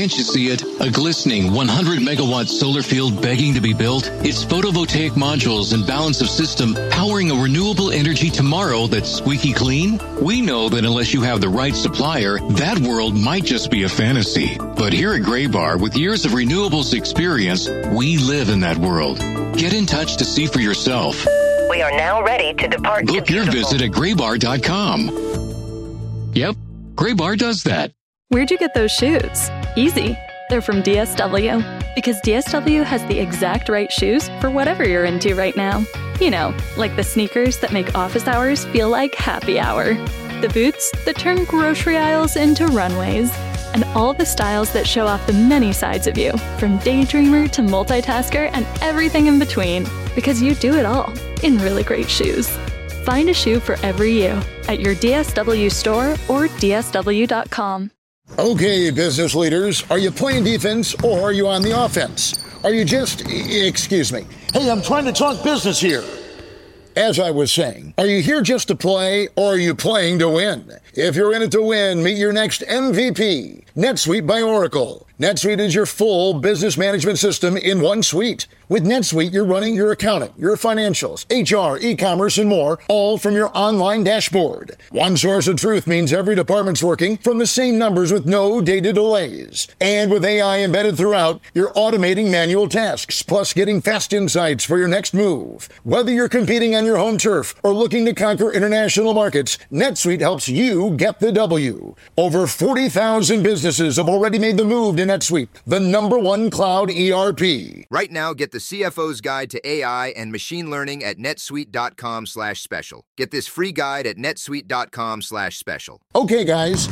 Can't you see it? A glistening 100-megawatt solar field begging to be built? It's photovoltaic modules and balance of system powering a renewable energy tomorrow that's squeaky clean? We know that unless you have the right supplier, that world might just be a fantasy. But here at Graybar, with years of renewables experience, we live in that world. Get in touch to see for yourself. We are now ready to depart. Book your visit at graybar.com. Yep, Graybar does that. Where'd you get those shoes? Easy. They're from DSW. Because DSW has the exact right shoes for whatever you're into right now. You know, like the sneakers that make office hours feel like happy hour. The boots that turn grocery aisles into runways. And all the styles that show off the many sides of you, from daydreamer to multitasker and everything in between. Because you do it all in really great shoes. Find a shoe for every you at your DSW store or DSW.com. Okay, business leaders, are you playing defense or are you on the offense? Are you just, excuse me. Hey, I'm trying to talk business here. As I was saying, are you here just to play or are you playing to win? If you're in it to win, meet your next MVP, NetSuite by Oracle. NetSuite is your full business management system in one suite. With NetSuite, you're running your accounting, your financials, HR, e-commerce, and more, all from your online dashboard. One source of truth means every department's working from the same numbers with no data delays. And with AI embedded throughout, you're automating manual tasks, plus getting fast insights for your next move. Whether you're competing on your home turf or looking to conquer international markets, NetSuite helps you get the W. Over 40,000 businesses have already made the move to NetSuite, the #1 cloud ERP. Right now, get the CFO's Guide to AI and Machine Learning at netsuite.com/special. Get this free guide at netsuite.com/special. Okay, guys.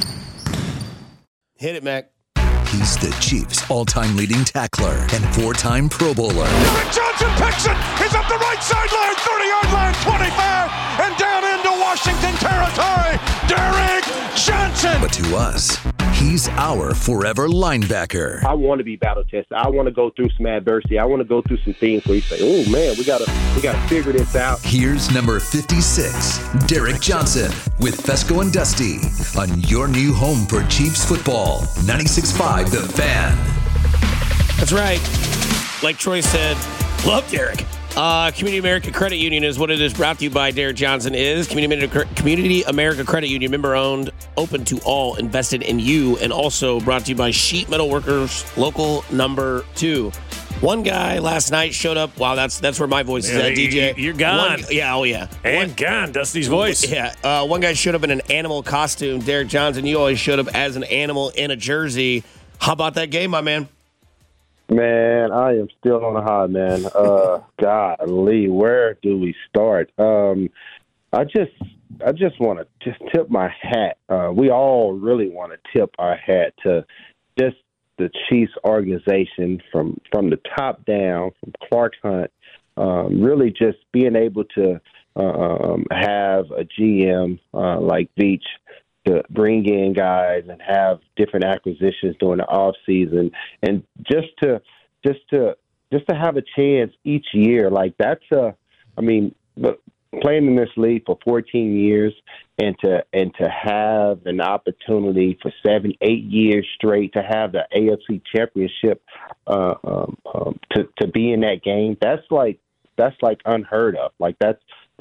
Hit it, Mac. He's the Chiefs' all-time leading tackler and 4-time Pro Bowler. Derek Johnson picks it. He's up the right sideline, 30-yard line, 25, and down into Washington territory. Derek Johnson. But to us, he's our forever linebacker. I want to be battle tested. I want to go through some adversity. I want to go through some things where you say, "Oh man, we gotta figure this out." Here's number 56, Derek Johnson, with Fesco and Dusty on your new home for Chiefs football, 96.5 The Fan. That's right. Like Troy said, love Derek. Community America Credit Union is what it is. Brought to you by Derek Johnson. Is Community America Credit Union, member owned, open to all, invested in you, and also brought to you by Sheet Metal Workers, local number 2. One guy last night showed up. Wow, that's where my voice is at, DJ. You're gone. And gone, Dusty's voice. Yeah. One guy showed up in an animal costume. Derek Johnson, you always showed up as an animal in a jersey. How about that game, my man? Man, I am still on a high, man. Golly, where do we start? I just want to just tip my hat. We all really want to tip our hat to just the Chiefs organization from the top down, from Clark Hunt, really just being able to have a GM like Veach to bring in guys and have different acquisitions during the off season, and just to have a chance each year. Like playing in this league for 14 years and to have an opportunity for 7-8 years straight to have the AFC Championship to be in that game, that's like unheard of. Like that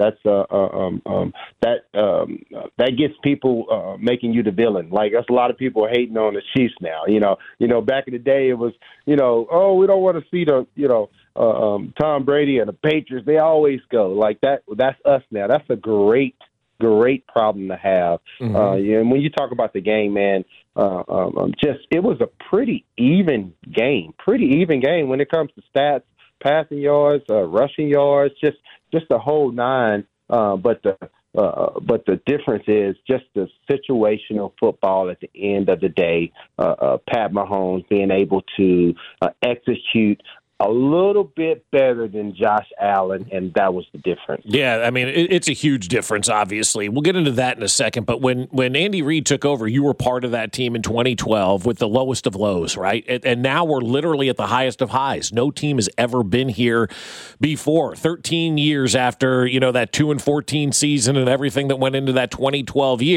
gets people making you the villain. Like that's a lot of people hating on the Chiefs now. You know, back in the day it was, we don't want to see the, Tom Brady and the Patriots. They always go like that. That's us now. That's a great problem to have. Mm-hmm. And when you talk about the game, man, it was a pretty even game when it comes to stats, passing yards, rushing yards, just the whole nine. But the difference is just the situational football at the end of the day. Pat Mahomes being able to execute a little bit better than Josh Allen, and that was the difference. Yeah, I mean, it's a huge difference, obviously. We'll get into that in a second, but when Andy Reid took over, you were part of that team in 2012 with the lowest of lows, right? And now we're literally at the highest of highs. No team has ever been here before. 13 years after, that 2-14 season and everything that went into that 2012 year,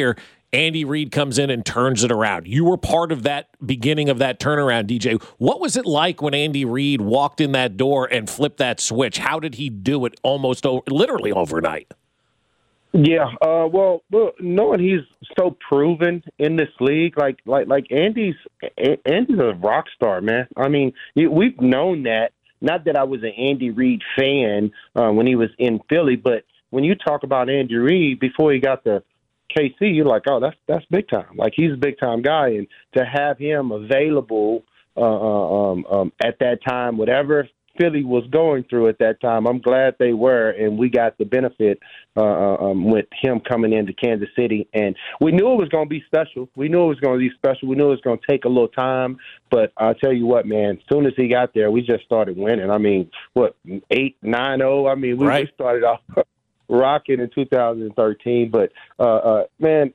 Andy Reid comes in and turns it around. You were part of that beginning of that turnaround, DJ. What was it like when Andy Reid walked in that door and flipped that switch? How did he do it literally overnight? Yeah, well, knowing he's so proven in this league, like Andy's a rock star, man. I mean, we've known that. Not that I was an Andy Reid fan when he was in Philly, but when you talk about Andy Reid before he got to KC, you're like, oh, that's big time. Like, he's a big time guy, and to have him available at that time, whatever Philly was going through at that time, I'm glad they were, and we got the benefit with him coming into Kansas City. And we knew it was going to be special. We knew it was going to be special. We knew it was going to take a little time. But I'll tell you what, man, as soon as he got there, we just started winning. I mean, 8-9-0? I mean, we started off rocking in 2013. But, man,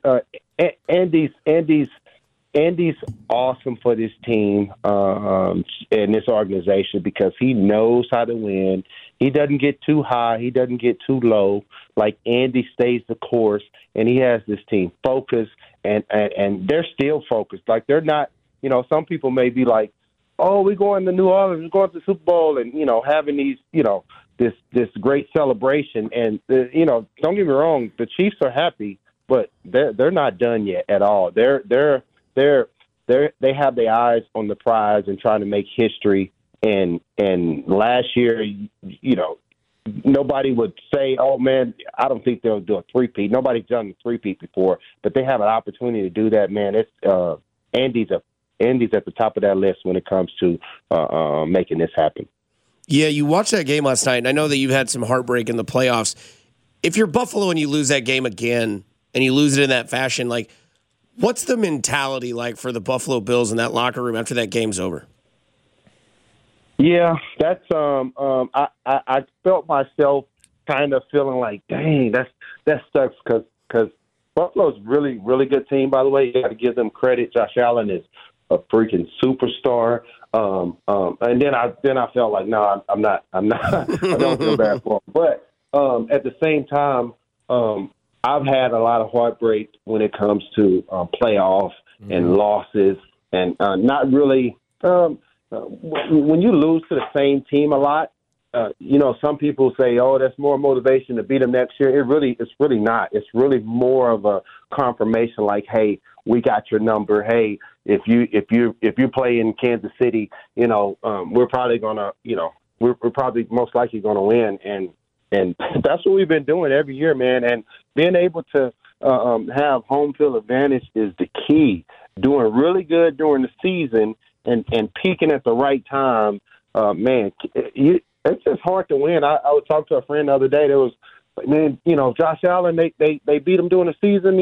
Andy's awesome for this team and this organization because he knows how to win. He doesn't get too high. He doesn't get too low. Like, Andy stays the course, and he has this team focused, and they're still focused. Like, they're not, some people may be like, oh, we're going to New Orleans, we're going to the Super Bowl, and, having these, this great celebration. And, don't get me wrong, the Chiefs are happy, but they're not done yet at all. They have their eyes on the prize and trying to make history. And last year, nobody would say, oh, man, I don't think they'll do a three-peat. Nobody's done a three-peat before, but they have an opportunity to do that, man. It's Andy's at the top of that list when it comes to making this happen. Yeah, you watched that game last night, and I know that you've had some heartbreak in the playoffs. If you're Buffalo and you lose that game again, and you lose it in that fashion, like, what's the mentality like for the Buffalo Bills in that locker room after that game's over? Yeah, that's I felt myself kind of feeling like, dang, that sucks because Buffalo's really, really good team. By the way, you got to give them credit. Josh Allen is a freaking superstar. And then I felt like, no, I'm not. I don't feel bad for him. But at the same time, I've had a lot of heartbreak when it comes to playoffs and losses, and not really. When you lose to the same team a lot, some people say, "Oh, that's more motivation to beat them next year." It's really not. It's really more of a confirmation, like, "Hey, we got your number. Hey, if you play in Kansas City, we're probably gonna, we're probably most likely gonna win." And that's what we've been doing every year, man. And being able to have home field advantage is the key. Doing really good during the season and peaking at the right time, man. It's just hard to win. I was talking to a friend the other day. There was, man, Josh Allen. They beat him during the season.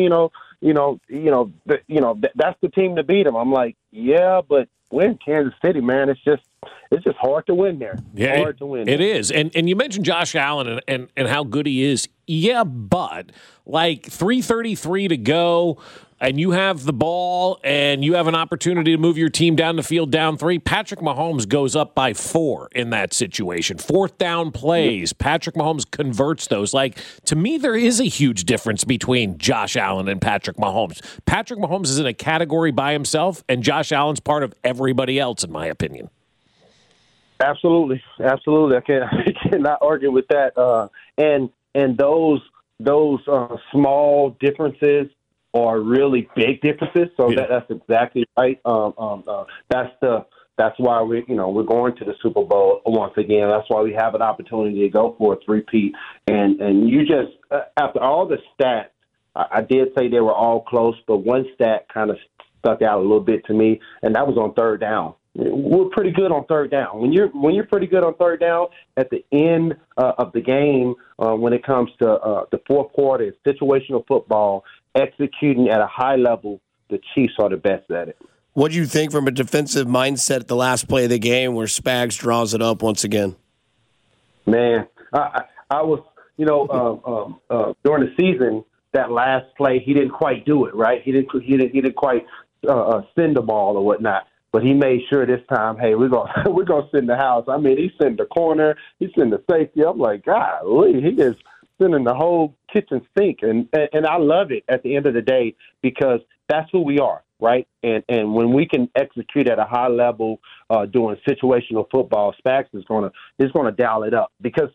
That's the team to beat him. I'm like, yeah, but win Kansas City, man. It's just hard to win there. Yeah, hard to win. It is. And you mentioned Josh Allen and how good he is. Yeah, but like 3:33 to go, and you have the ball and you have an opportunity to move your team down the field down 3. Patrick Mahomes goes up by 4 in that situation. 4th down plays. Patrick Mahomes converts those. Like, to me, there is a huge difference between Josh Allen and Patrick Mahomes. Patrick Mahomes is in a category by himself, and Josh Allen's part of everybody else, in my opinion. Absolutely. I cannot argue with that. And those small differences are really big differences. So that's exactly right. That's why we're going to the Super Bowl once again. That's why we have an opportunity to go for a three-peat. And you just after all the stats, I did say they were all close, but one stat kind of stuck out a little bit to me, and that was on third down. We're pretty good on third down. When you're pretty good on third down at the end of the game, when it comes to the fourth quarter, situational football, executing at a high level, the Chiefs are the best at it. What do you think from a defensive mindset at the last play of the game where Spags draws it up once again? Man, I was, during the season, that last play, he didn't quite do it, right? He didn't quite send the ball or whatnot. But he made sure this time, hey, we're gonna send the house. I mean, he sent the corner, he sent the safety. I'm like, golly, he is sending the whole kitchen sink, and I love it at the end of the day because that's who we are, right? And when we can execute at a high level doing situational football, Spags is gonna dial it up because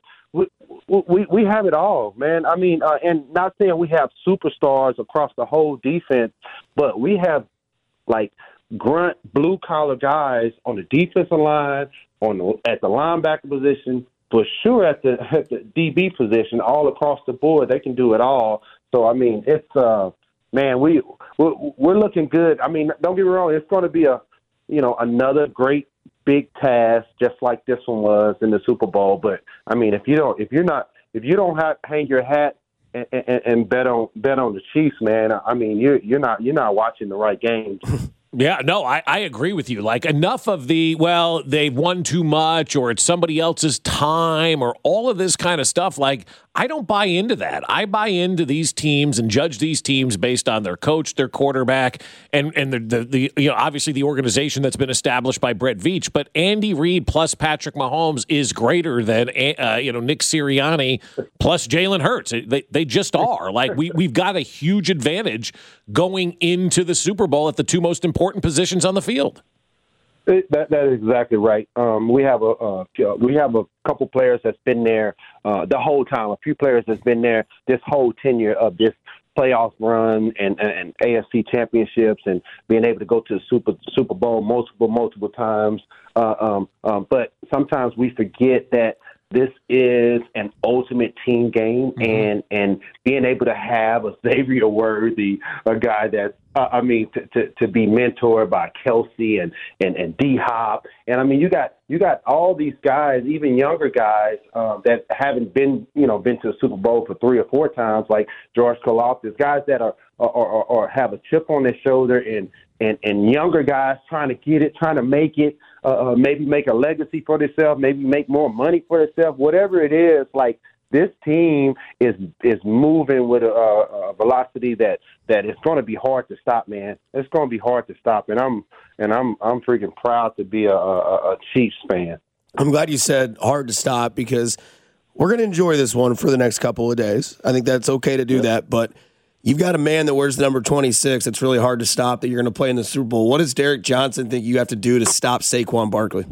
we have it all, man. I mean, and not saying we have superstars across the whole defense, but we have like grunt blue collar guys on the defensive line, at the linebacker position, for sure at the DB position, all across the board. They can do it all. So I mean, it's man, we're looking good. I mean, don't get me wrong, it's going to be another great big task, just like this one was in the Super Bowl. But I mean, if you don't hang your hat and bet on the Chiefs, man, I mean, you're not watching the right games. Yeah, no, I agree with you. Like, enough of they've won too much, or it's somebody else's time, or all of this kind of stuff. Like, I don't buy into that. I buy into these teams and judge these teams based on their coach, their quarterback, and the obviously the organization that's been established by Brett Veach. But Andy Reid plus Patrick Mahomes is greater than Nick Sirianni plus Jalen Hurts. They just are. Like, we've got a huge advantage going into the Super Bowl at the two most important positions on the field. That is exactly right. We have a couple players that's been there the whole time. A few players that's been there this whole tenure of this playoff run and AFC championships and being able to go to the Super Bowl multiple times. But sometimes we forget that this is an ultimate team game, and being able to have a Xavier Worthy, a guy that's to be mentored by Kelsey and D-Hop. And I mean, you got all these guys, even younger guys that haven't been to the Super Bowl for 3 or 4 times, like George Karlaftis, guys that are have a chip on their shoulder, and younger guys trying to get it, trying to make it, maybe make a legacy for themselves, maybe make more money for themselves, whatever it is. Like, this team is moving with a velocity that is going to be hard to stop, man. It's going to be hard to stop, and I'm freaking proud to be a Chiefs fan. I'm glad you said hard to stop, because we're going to enjoy this one for the next couple of days. I think that's okay to do that, but you've got a man that wears the number 26 that's really hard to stop that you're going to play in the Super Bowl. What does Derek Johnson think you have to do to stop Saquon Barkley?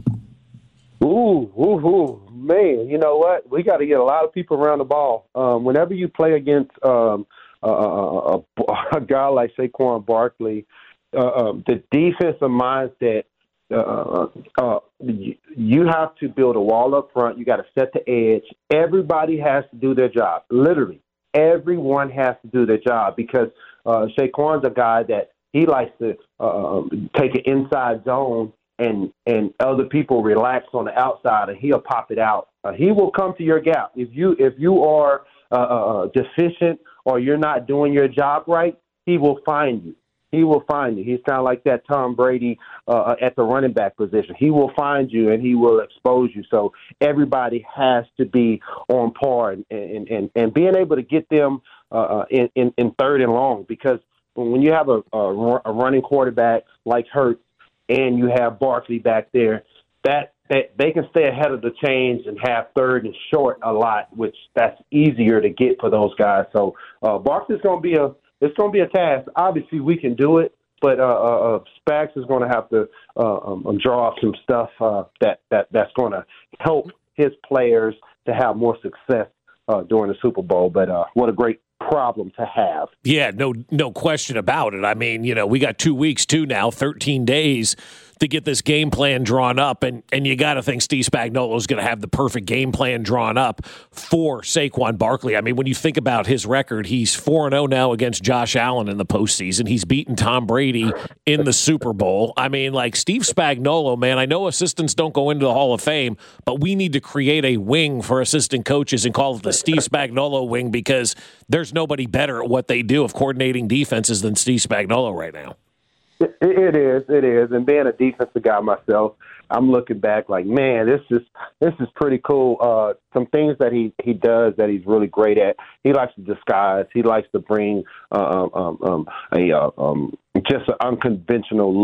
Man, you know what? We got to get a lot of people around the ball. Whenever you play against a guy like Saquon Barkley, the defensive mindset, you have to build a wall up front. You got to set the edge. Everybody has to do their job. Literally, everyone has to do their job, because Saquon's a guy that he likes to take an inside zone and other people relax on the outside, and he'll pop it out. He will come to your gap. If you are deficient or you're not doing your job right, he will find you. He will find you. He's kind of like that Tom Brady at the running back position. He will find you, and he will expose you. So everybody has to be on par and being able to get them in third and long, because when you have a running quarterback like Hurts, and you have Barkley back there, that they can stay ahead of the chains and have third and short a lot, which that's easier to get for those guys. So Barkley's going to be a task. Obviously, we can do it, but Spags is going to have to draw up some stuff that's going to help his players to have more success during the Super Bowl. But what a great problem to have. Yeah, no question about it. I mean, we got 2 weeks too now, 13 days to get this game plan drawn up, and you got to think Steve Spagnuolo is going to have the perfect game plan drawn up for Saquon Barkley. I mean, when you think about his record, he's 4-0 now against Josh Allen in the postseason. He's beaten Tom Brady in the Super Bowl. I mean, like, Steve Spagnuolo, man, I know assistants don't go into the Hall of Fame, but we need to create a wing for assistant coaches and call it the Steve Spagnuolo wing, because there's nobody better at what they do of coordinating defenses than Steve Spagnuolo right now. It is. And being a defensive guy myself, I'm looking back like, man, this is pretty cool. Some things that he does that he's really great at. He likes to disguise. He likes to bring just an unconventional look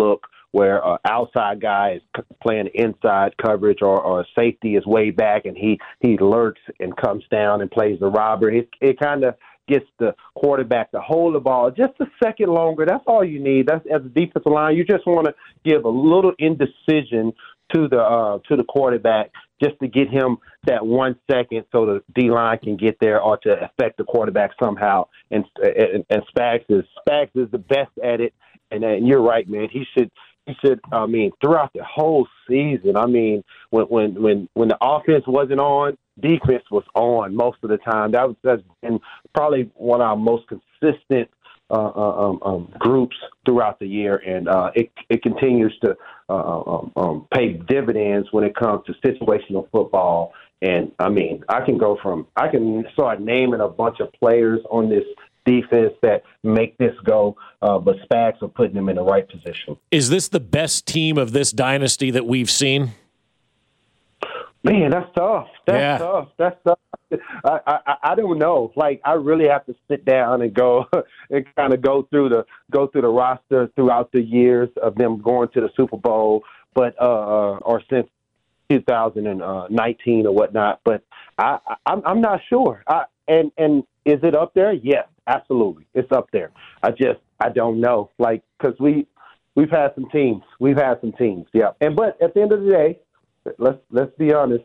where an outside guy is playing inside coverage or safety is way back and he lurks and comes down and plays the robber. It kind of gets the quarterback to hold the ball just a second longer. That's all you need. That's as a defensive line. You just want to give a little indecision to the quarterback just to get him that 1 second so the D-line can get there or to affect the quarterback somehow. And Spags is the best at it. And you're right, man. He should. I mean, throughout the whole season. I mean, when the offense wasn't on, defense was on most of the time. That's been probably one of our most consistent groups throughout the year, and it continues to pay dividends when it comes to situational football. And I mean, I can start naming a bunch of players on this defense that make this go, but Spags are putting them in the right position. Is this the best team of this dynasty that we've seen? Man, that's tough. That's tough. I don't know. Like, I really have to sit down and go and kind of go through the roster throughout the years of them going to the Super Bowl, but or since 2019 or whatnot. But I'm not sure. And is it up there? Yes, absolutely, it's up there. I don't know. Like, because we've had some teams. Yeah. But at the end of the day, let's be honest.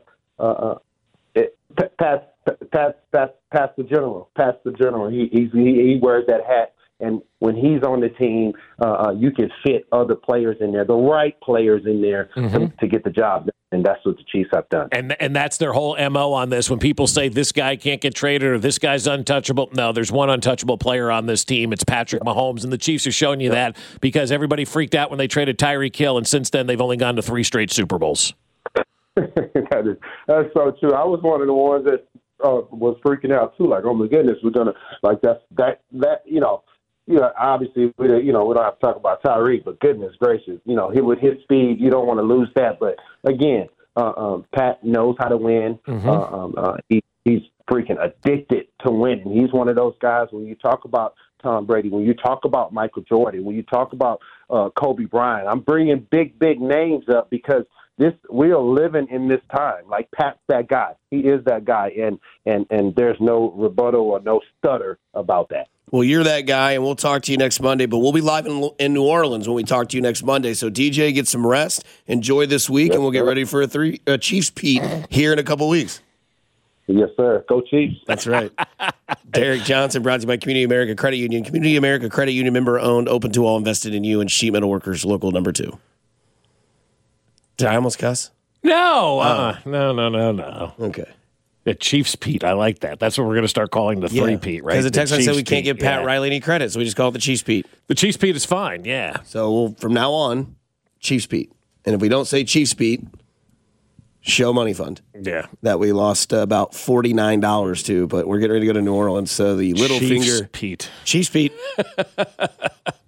Past the general. He wears that hat, and when he's on the team, you can fit other players in there, the right players in there to get the job done. And that's what the Chiefs have done. And that's their whole MO on this. When people say this guy can't get traded or this guy's untouchable, no, there's one untouchable player on this team. It's Patrick Mahomes, and the Chiefs are showing you that because everybody freaked out when they traded Tyreek Hill, and since then they've only gone to 3 straight Super Bowls. That's so true. I was one of the ones that was freaking out too. Like, oh my goodness, we're gonna like that. Obviously, we don't have to talk about Tyreek, but goodness gracious, with his speed, you don't want to lose that. But again, Pat knows how to win. He's freaking addicted to winning. He's one of those guys. When you talk about Tom Brady, when you talk about Michael Jordan, when you talk about Kobe Bryant, I'm bringing big names up because we are living in this time. Like, Pat's that guy. He is that guy, and there's no rebuttal or no stutter about that. Well, you're that guy, and we'll talk to you next Monday. But we'll be live in New Orleans when we talk to you next Monday. So, DJ, get some rest. Enjoy this week, and we'll get ready for a Chiefs Pete here in a couple weeks. Yes, sir. Go Chiefs. That's right. Derek Johnson, brought to you by Community America Credit Union. Community America Credit Union, member-owned, open to all, invested in you, and sheet metal workers, local number 2. Did I almost cuss? No. No. Okay. The Chiefs Pete. I like that. That's what we're going to start calling the 3-Pete, right? Because the text line said we can't Pete, give Pat Riley any credit, so we just call it the Chiefs Pete. The Chiefs Pete is fine, yeah. So from now on, Chiefs Pete. And if we don't say Chiefs Pete, show money fund. Yeah. That we lost about $49 to, but we're getting ready to go to New Orleans, so the Littlefinger Pete. Chiefs Pete.